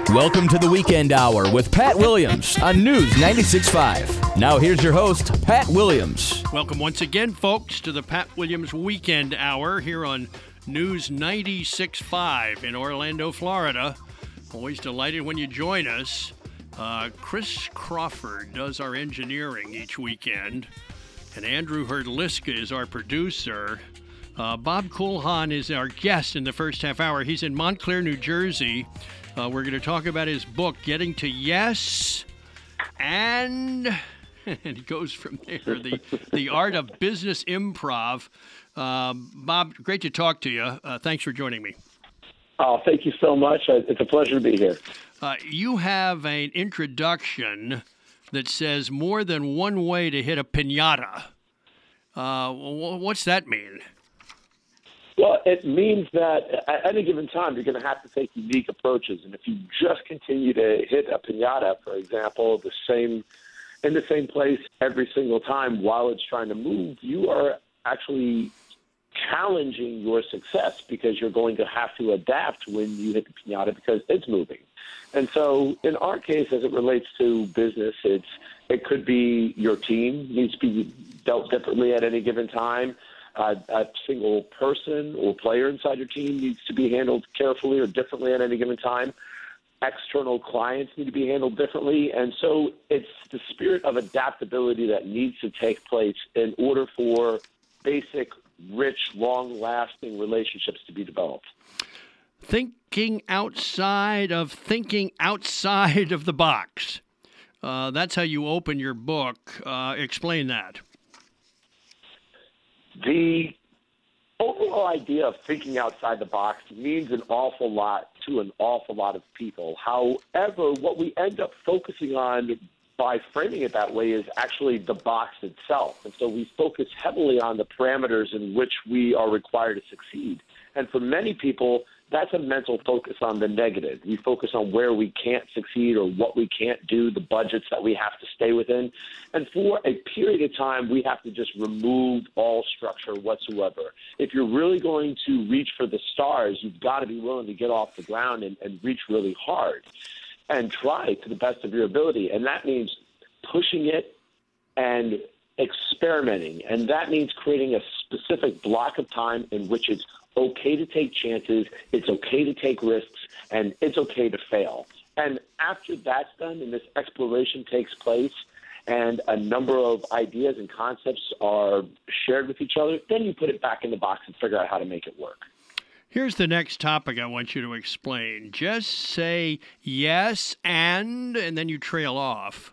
Welcome to the Weekend Hour with Pat Williams on News 96.5. Now here's your host, Pat Williams. Welcome once again, folks, to the Pat Williams Weekend Hour here on News 96.5 in Orlando, Florida. Always delighted when you join us. Chris Crawford does our engineering each weekend, and Andrew Herdliska is our producer. Bob Coolhan is our guest in the first half hour. He's in Montclair, New Jersey. We're going to talk about his book, Getting to Yes, and he goes from there, the art of business improv. Bob, great to talk to you. Thanks for joining me. Oh, thank you so much. It's a pleasure to be here. You have an introduction that says more than one way to hit a piñata. What's that mean? Well, it means that at any given time, you're going to have to take unique approaches. And if you just continue to hit a piñata, for example, in the same place every single time while it's trying to move, you are actually challenging your success because you're going to have to adapt when you hit the piñata because it's moving. And so in our case, as it relates to business, it could be your team needs to be dealt differently at any given time. A single person or player inside your team needs to be handled carefully or differently at any given time. External clients need to be handled differently. And so it's the spirit of adaptability that needs to take place in order for basic, rich, long-lasting relationships to be developed. Thinking outside of the box. That's how you open your book. Explain that. The overall idea of thinking outside the box means an awful lot to an awful lot of people. However, what we end up focusing on by framing it that way is actually the box itself. And so we focus heavily on the parameters in which we are required to succeed. And for many people, that's a mental focus on the negative. We focus on where we can't succeed or what we can't do, the budgets that we have to stay within. And for a period of time, we have to just remove all structure whatsoever. If you're really going to reach for the stars, you've got to be willing to get off the ground and reach really hard and try to the best of your ability. And that means pushing it and experimenting. And that means creating a specific block of time in which it's okay to take chances, it's okay to take risks, and it's okay to fail. And after that's done and this exploration takes place and a number of ideas and concepts are shared with each other, then you put it back in the box and figure out how to make it work. Here's the next topic I want you to explain. Just say yes and then you trail off.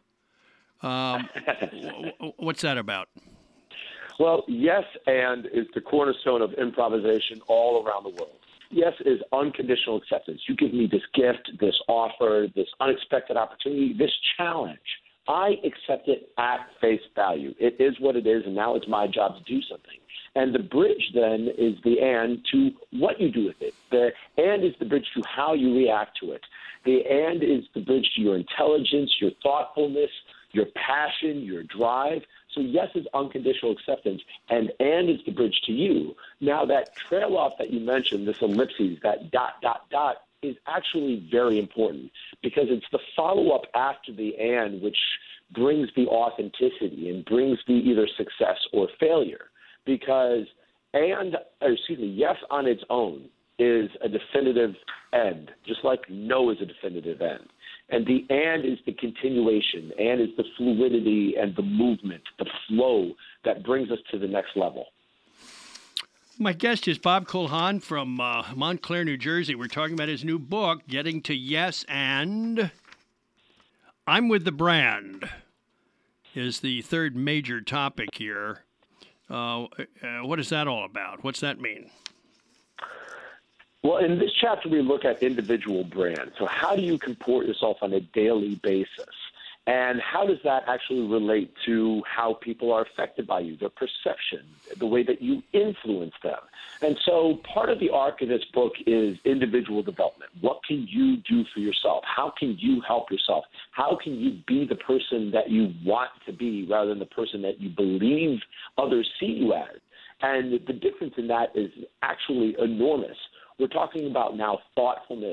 What's that about? Well, yes and is the cornerstone of improvisation all around the world. Yes is unconditional acceptance. You give me this gift, this offer, this unexpected opportunity, this challenge. I accept it at face value. It is what it is, and now it's my job to do something. And the bridge then is the and to what you do with it. The and is the bridge to how you react to it. The and is the bridge to your intelligence, your thoughtfulness, your passion, your drive. So yes is unconditional acceptance, and is the bridge to you. Now that trail off that you mentioned, this ellipses, that ... is actually very important because it's the follow-up after the and which brings the authenticity and brings the either success or failure. Because yes on its own is a definitive end, just like no is a definitive end. And the and is the continuation, and is the fluidity and the movement, the flow that brings us to the next level. My guest is Bob Coolhan from Montclair, New Jersey. We're talking about his new book, Getting to Yes and I'm with the Brand is the third major topic here. What is that all about? What's that mean? Well, in this chapter, we look at individual brands. So how do you comport yourself on a daily basis? And how does that actually relate to how people are affected by you, their perception, the way that you influence them? And so part of the arc of this book is individual development. What can you do for yourself? How can you help yourself? How can you be the person that you want to be rather than the person that you believe others see you as? And the difference in that is actually enormous. We're talking about now thoughtfulness,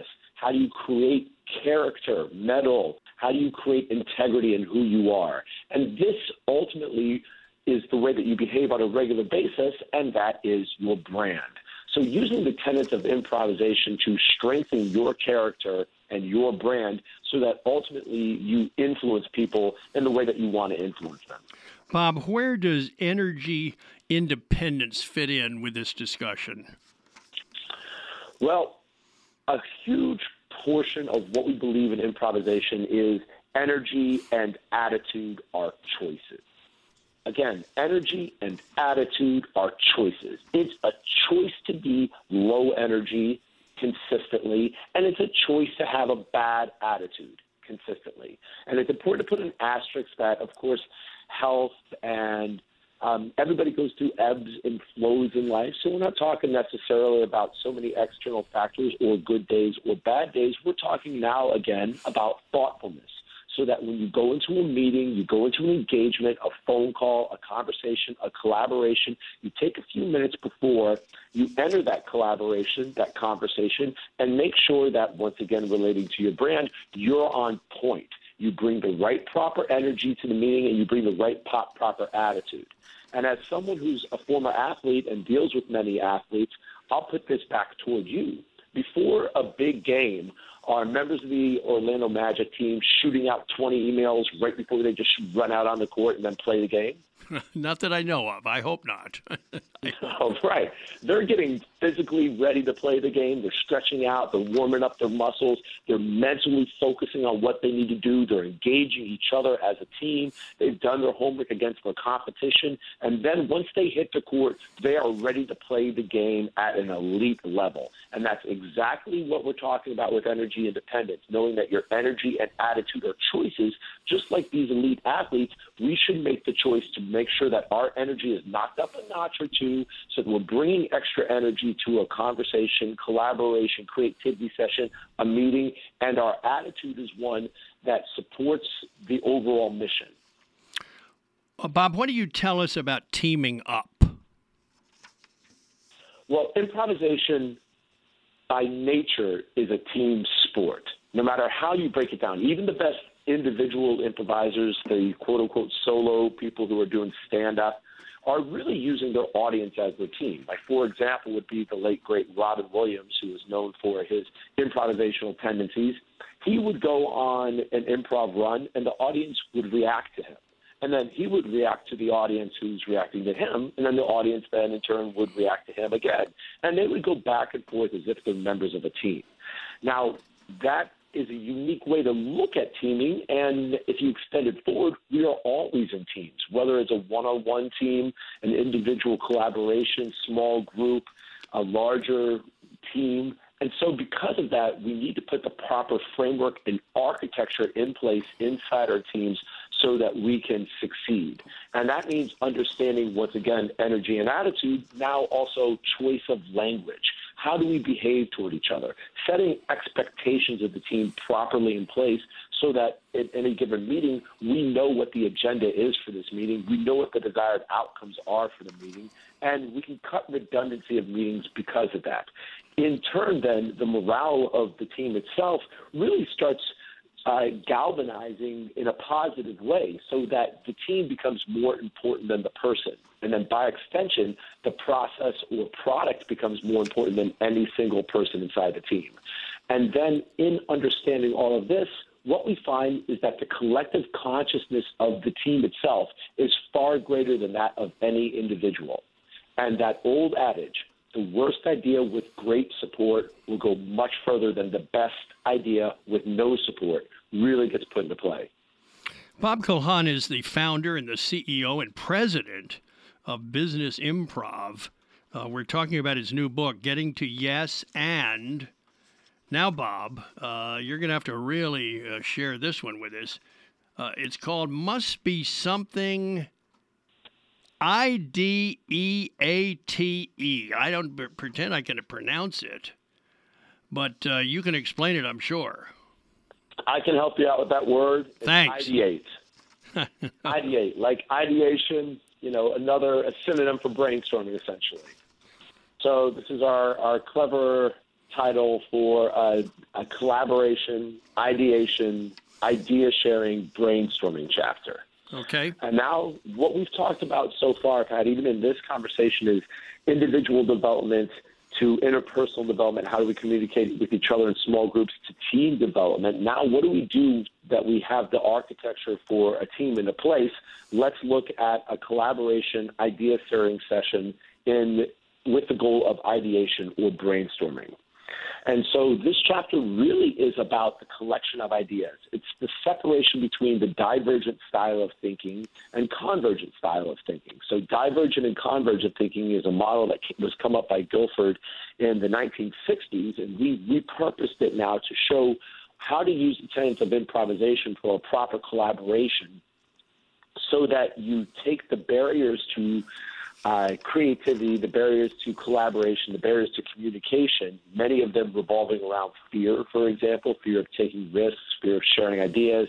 How do you create character, mettle? How do you create integrity in who you are? And this ultimately is the way that you behave on a regular basis, and that is your brand. So using the tenets of improvisation to strengthen your character and your brand so that ultimately you influence people in the way that you want to influence them. Bob, where does energy independence fit in with this discussion? Well, a huge portion of what we believe in improvisation is energy and attitude are choices. Again, energy and attitude are choices. It's a choice to be low energy consistently, and it's a choice to have a bad attitude consistently. And it's important to put an asterisk that, of course, health and everybody goes through ebbs and flows in life. So we're not talking necessarily about so many external factors or good days or bad days. We're talking now, again, about thoughtfulness. So that when you go into a meeting, you go into an engagement, a phone call, a conversation, a collaboration, you take a few minutes before you enter that collaboration, that conversation, and make sure that, once again, relating to your brand, you're on point. You bring the right proper energy to the meeting, and you bring the right proper attitude. And as someone who's a former athlete and deals with many athletes, I'll put this back toward you. Before a big game, are members of the Orlando Magic team shooting out 20 emails right before they just run out on the court and then play the game? Not that I know of. I hope not. Oh, right. They're getting physically ready to play the game. They're stretching out. They're warming up their muscles. They're mentally focusing on what they need to do. They're engaging each other as a team. They've done their homework against their competition. And then once they hit the court, they are ready to play the game at an elite level. And that's exactly what we're talking about with energy independence, knowing that your energy and attitude are choices. Just like these elite athletes, we should make the choice to make sure that our energy is knocked up a notch or two so that we're bringing extra energy to a conversation, collaboration, creativity session, a meeting, and our attitude is one that supports the overall mission. Bob, what do you tell us about teaming up? Well, improvisation by nature is a team sport, no matter how you break it down. Even the best individual improvisers, the quote-unquote solo people who are doing stand-up, are really using their audience as their team. Like, for example, would be the late, great Robin Williams, who is known for his improvisational tendencies. He would go on an improv run, and the audience would react to him. And then he would react to the audience who's reacting to him, and then the audience then, in turn, would react to him again. And they would go back and forth as if they're members of a team. Now, that is a unique way to look at teaming, and if you extend it forward, we are always in teams, whether it's a one-on-one team, an individual collaboration, small group, a larger team. And so because of that, we need to put the proper framework and architecture in place inside our teams so that we can succeed. And that means understanding, once again, energy and attitude, now also choice of language. How do we behave toward each other? Setting expectations of the team properly in place so that at any given meeting, we know what the agenda is for this meeting. We know what the desired outcomes are for the meeting, and we can cut redundancy of meetings because of that. In turn, then, the morale of the team itself really starts galvanizing in a positive way so that the team becomes more important than the person. And then by extension, the process or product becomes more important than any single person inside the team. And then in understanding all of this, what we find is that the collective consciousness of the team itself is far greater than that of any individual. And that old adage, the worst idea with great support will go much further than the best idea with no support, really gets put into play. Bob Kulhan is the founder and the CEO and president of Business Improv. We're talking about his new book, Getting to Yes And. Now, Bob, you're going to have to really share this one with us. It's called Must Be Something IDEATE. I don't pretend I can pronounce it, but you can explain it, I'm sure. I can help you out with that word. It's Thanks. Ideate. Ideate, like ideation, a synonym for brainstorming, essentially. So this is our clever title for a collaboration, ideation, idea sharing, brainstorming chapter. Okay. And now what we've talked about so far, Pat, even in this conversation, is individual development to interpersonal development. How do we communicate with each other in small groups to team development? Now, what do we do that we have the architecture for a team into place? Let's look at a collaboration idea sharing session with the goal of ideation or brainstorming. And so this chapter really is about the collection of ideas. It's the separation between the divergent style of thinking and convergent style of thinking. So divergent and convergent thinking is a model that was come up by Guilford in the 1960s, and we repurposed it now to show how to use the tenets of improvisation for a proper collaboration so that you take the barriers to creativity, the barriers to collaboration, the barriers to communication, many of them revolving around fear, for example, fear of taking risks, fear of sharing ideas,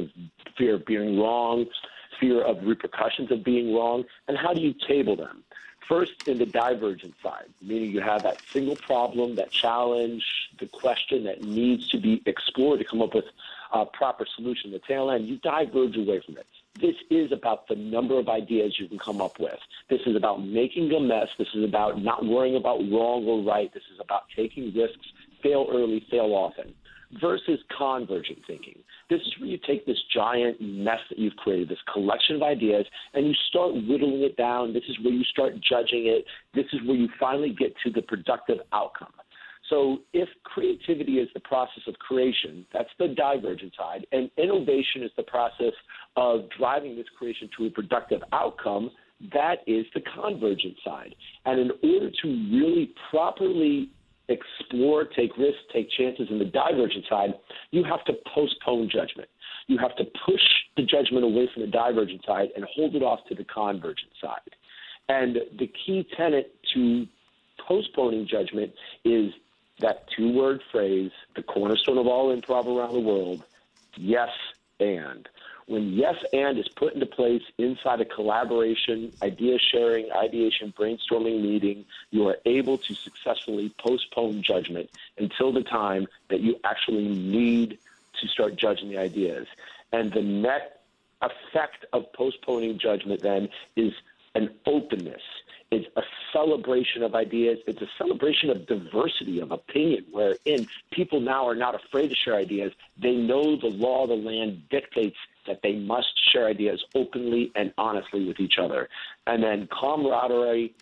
fear of being wrong, fear of repercussions of being wrong, and how do you table them? First, in the divergent side, meaning you have that single problem, that challenge, the question that needs to be explored to come up with a proper solution. The tail end, you diverge away from it. This is about the number of ideas you can come up with. This is about making a mess. This is about not worrying about wrong or right. This is about taking risks, fail early, fail often, versus convergent thinking. This is where you take this giant mess that you've created, this collection of ideas, and you start whittling it down. This is where you start judging it. This is where you finally get to the productive outcome. So if creativity is the process of creation, that's the divergent side, and innovation is the process of driving this creation to a productive outcome, that is the convergent side. And in order to really properly explore, take risks, take chances in the divergent side, you have to postpone judgment. You have to push the judgment away from the divergent side and hold it off to the convergent side. And the key tenet to postponing judgment is that two-word phrase, the cornerstone of all improv around the world, yes and. When yes and is put into place inside a collaboration, idea sharing, ideation, brainstorming meeting, you are able to successfully postpone judgment until the time that you actually need to start judging the ideas. And the net effect of postponing judgment then is an openness. It's a celebration of ideas. It's a celebration of diversity of opinion, wherein people now are not afraid to share ideas. They know the law of the land dictates that they must share ideas openly and honestly with each other. And then camaraderie,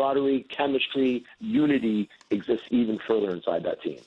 chemistry, unity exists even further inside that team.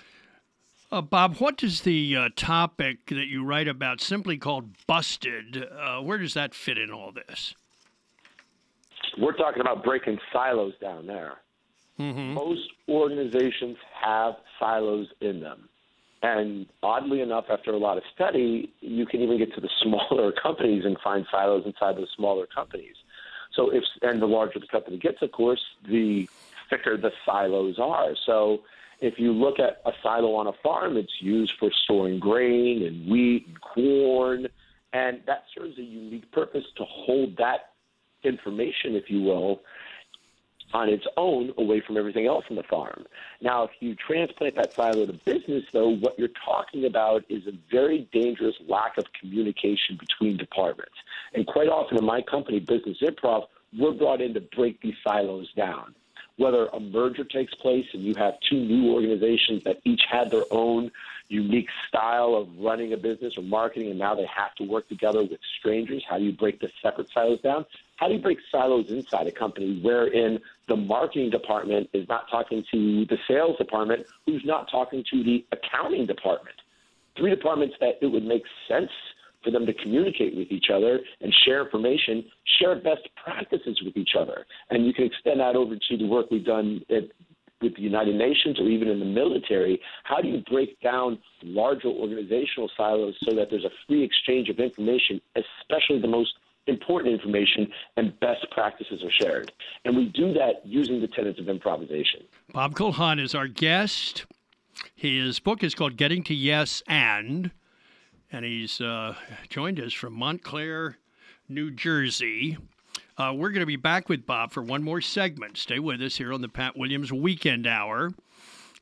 Bob, what is the topic that you write about simply called Busted? Where does that fit in all this? We're talking about breaking silos down there. Mm-hmm. Most organizations have silos in them. And oddly enough, after a lot of study, you can even get to the smaller companies and find silos inside those smaller companies. And the larger the company gets, of course, the thicker the silos are. So if you look at a silo on a farm, it's used for storing grain and wheat and corn, and that serves a unique purpose to hold that information, if you will, on its own away from everything else on the farm. Now, if you transplant that silo to business, though, what you're talking about is a very dangerous lack of communication between departments. And quite often in my company, Business Improv, we're brought in to break these silos down. Whether a merger takes place and you have two new organizations that each had their own unique style of running a business or marketing, and now they have to work together with strangers, how do you break the separate silos down? How do you break silos inside a company wherein the marketing department is not talking to the sales department, who's not talking to the accounting department? Three departments that it would make sense for them to communicate with each other and share information, share best practices with each other. And you can extend that over to the work we've done with the United Nations or even in the military. How do you break down larger organizational silos so that there's a free exchange of information, especially the most important information, and best practices are shared? And we do that using the tenets of improvisation. Bob Kulhan is our guest. His book is called Getting to Yes and he's joined us from Montclair, New Jersey. We're going to be back with Bob for one more segment. Stay with us here on the Pat Williams Weekend Hour.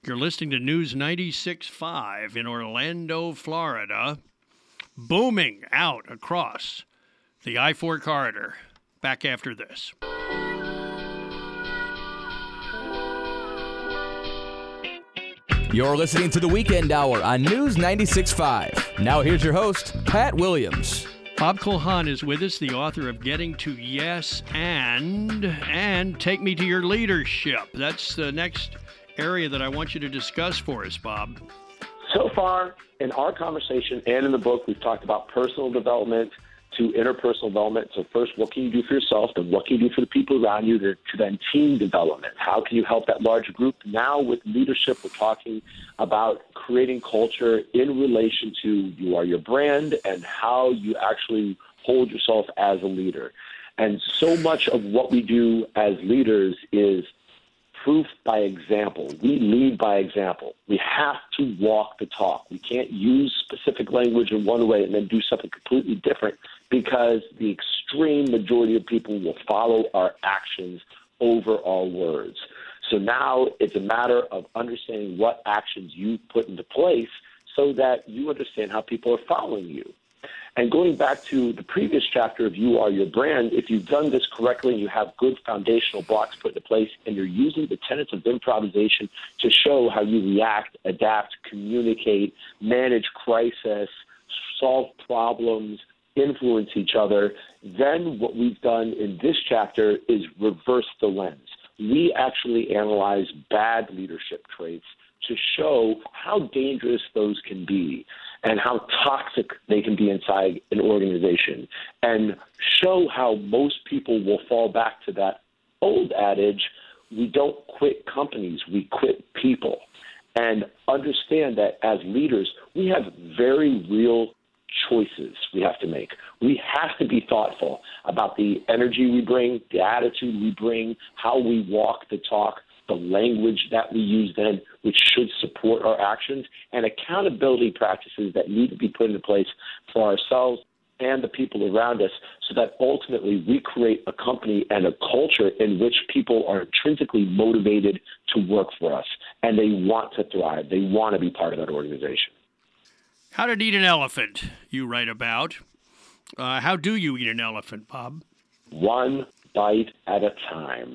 You're listening to News 96.5 in Orlando, Florida, booming out across the I-4 corridor. Back after this. You're listening to the Weekend Hour on News 96.5. Now here's your host, Pat Williams. Bob Kulhan is with us, the author of Getting to Yes and Take Me to Your Leadership. That's the next area that I want you to discuss for us, Bob. So far in our conversation and in the book, we've talked about personal development to interpersonal development. So first, what can you do for yourself? Then what can you do for the people around you? To then team development. How can you help that larger group? Now with leadership, we're talking about creating culture in relation to you are your brand and how you actually hold yourself as a leader. And so much of what we do as leaders is proof by example. We lead by example. We have to walk the talk. We can't use specific language in one way and then do something completely different, because the extreme majority of people will follow our actions over our words. So now it's a matter of understanding what actions you put into place so that you understand how people are following you. And going back to the previous chapter of You Are Your Brand, if you've done this correctly and you have good foundational blocks put into place and you're using the tenets of improvisation to show how you react, adapt, communicate, manage crisis, solve problems, influence each other, then what we've done in this chapter is reverse the lens. We actually analyze bad leadership traits to show how dangerous those can be and how toxic they can be inside an organization, and show how most people will fall back to that old adage, we don't quit companies, we quit people. And understand that as leaders, we have very real choices we have to make. We have to be thoughtful about the energy we bring, the attitude we bring, how we walk the talk, the language that we use then, which should support our actions, and accountability practices that need to be put into place for ourselves and the people around us, so that ultimately we create a company and a culture in which people are intrinsically motivated to work for us, and they want to thrive. They want to be part of that organization. How to eat an elephant, you write about. How do you eat an elephant, Bob? One bite at a time.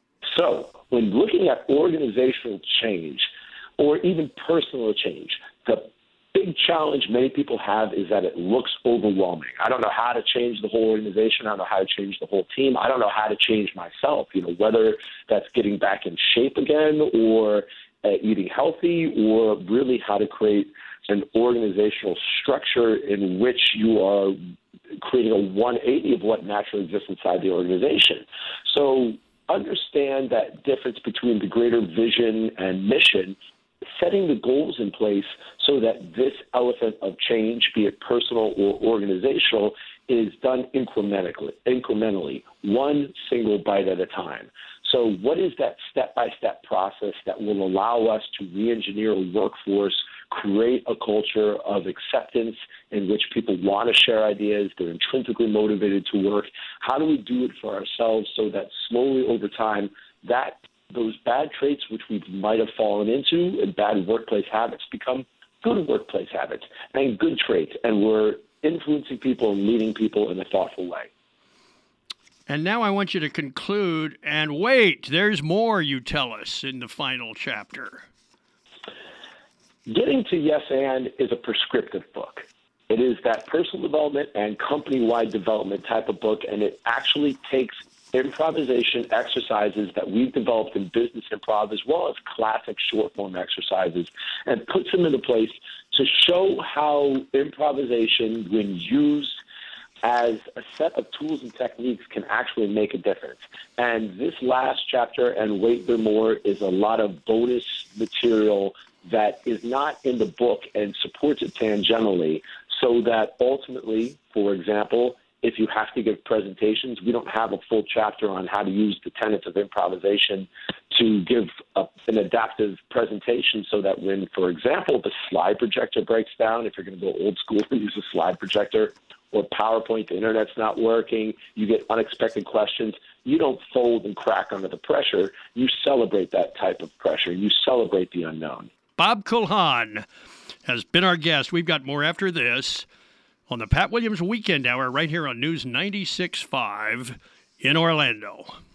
So when looking at organizational change or even personal change, the big challenge many people have is that it looks overwhelming. I don't know how to change the whole organization. I don't know how to change the whole team. I don't know how to change myself, whether that's getting back in shape again or eating healthy, or really how to create an organizational structure in which you are creating a 180 of what naturally exists inside the organization. So understand that difference between the greater vision and mission, setting the goals in place so that this elephant of change, be it personal or organizational, is done incrementally, one single bite at a time. So what is that step-by-step process that will allow us to re-engineer a workforce, create a culture of acceptance in which people want to share ideas, they're intrinsically motivated to work? How do we do it for ourselves so that slowly over time that those bad traits which we might have fallen into and bad workplace habits become good workplace habits and good traits, and we're influencing people and leading people in a thoughtful way? And now I want you to conclude, and wait, there's more, you tell us, in the final chapter. Getting to Yes and is a prescriptive book. It is that personal development and company-wide development type of book, and it actually takes improvisation exercises that we've developed in business improv, as well as classic short-form exercises, and puts them into place to show how improvisation, when used as a set of tools and techniques, can actually make a difference. And this last chapter, and Wait There More, is a lot of bonus material that is not in the book and supports it tangentially, so that ultimately, for example, if you have to give presentations. We don't have a full chapter on how to use the tenets of improvisation to give an adaptive presentation so that when, for example, the slide projector breaks down, if you're going to go old school and use a slide projector, or PowerPoint, the internet's not working, you get unexpected questions, you don't fold and crack under the pressure. You celebrate that type of pressure. You celebrate the unknown. Bob Kulhan has been our guest. We've got more after this on the Pat Williams Weekend Hour right here on News 96.5 in Orlando.